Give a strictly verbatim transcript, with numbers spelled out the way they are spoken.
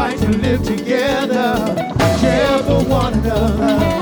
fight to live together, care for one another.